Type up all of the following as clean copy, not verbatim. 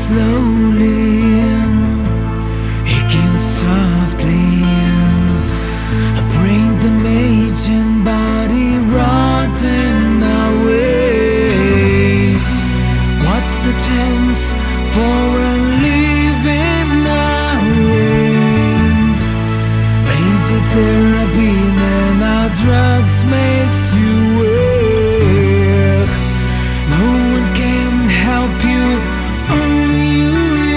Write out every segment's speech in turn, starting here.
slowly in, it kills softly in, a brain damaged and body rotting away. What's the chance for a living away? Lazy therapy and our drugs makes you work. No one can help you, only you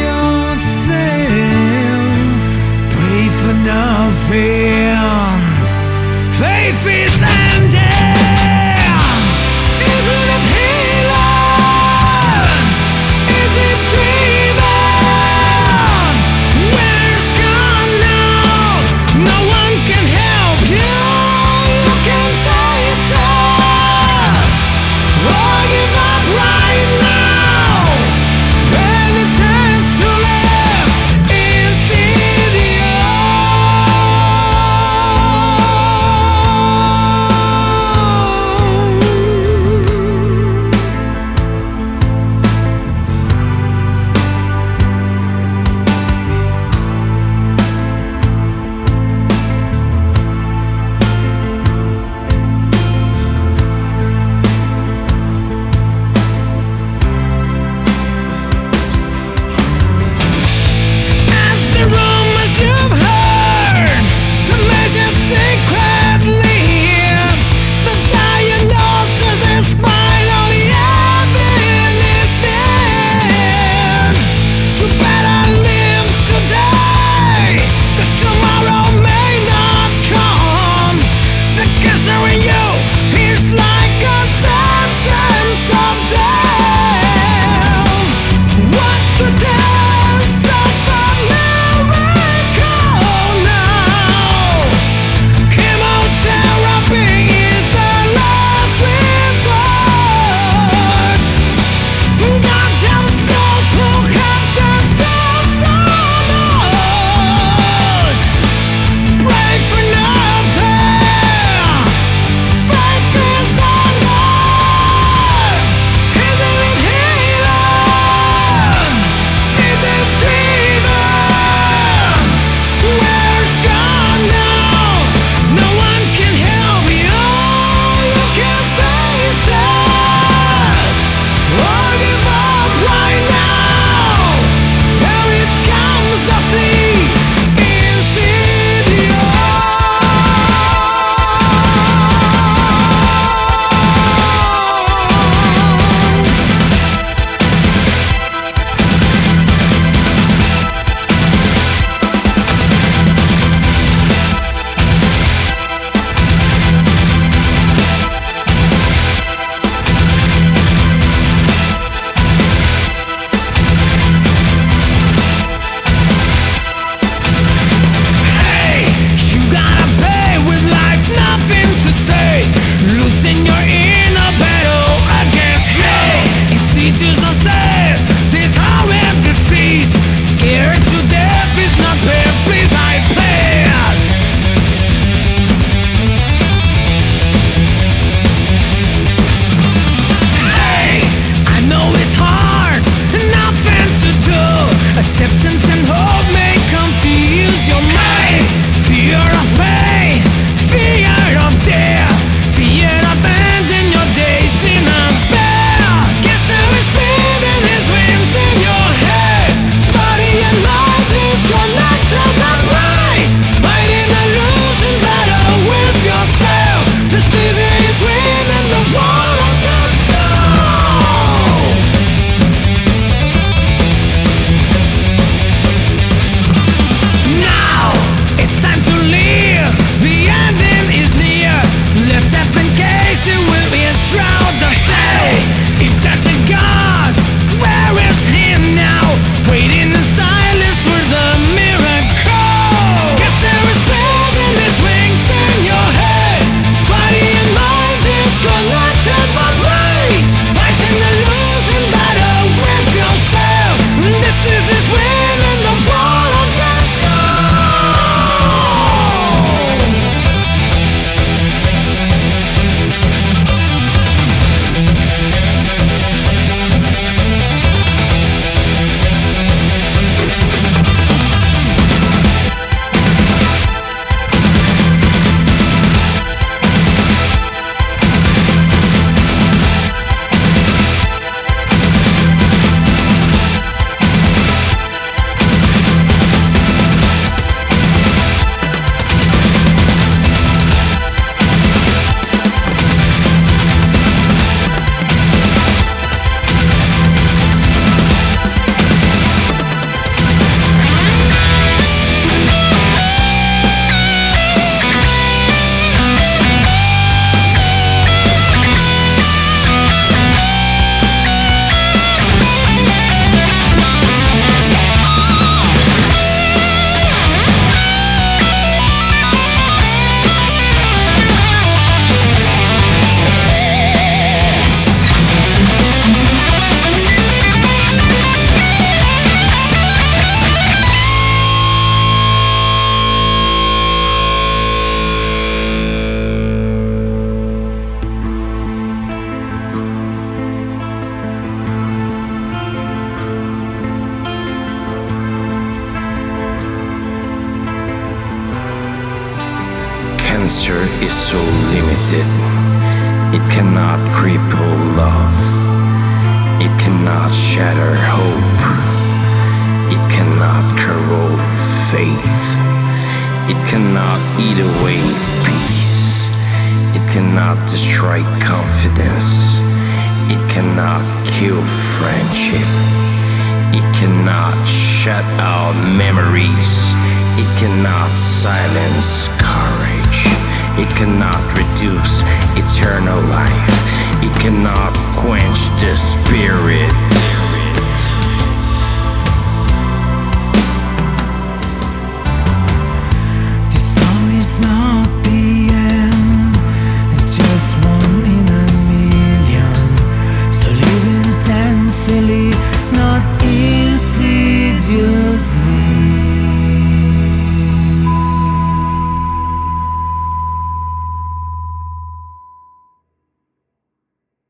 answer is so limited. It cannot cripple love. It cannot shatter hope. It cannot corrode faith. It cannot eat away peace. It cannot destroy confidence. It cannot kill friendship. It cannot shut out memories. It cannot silence courage. It cannot reduce eternal life. It cannot quench the spirit.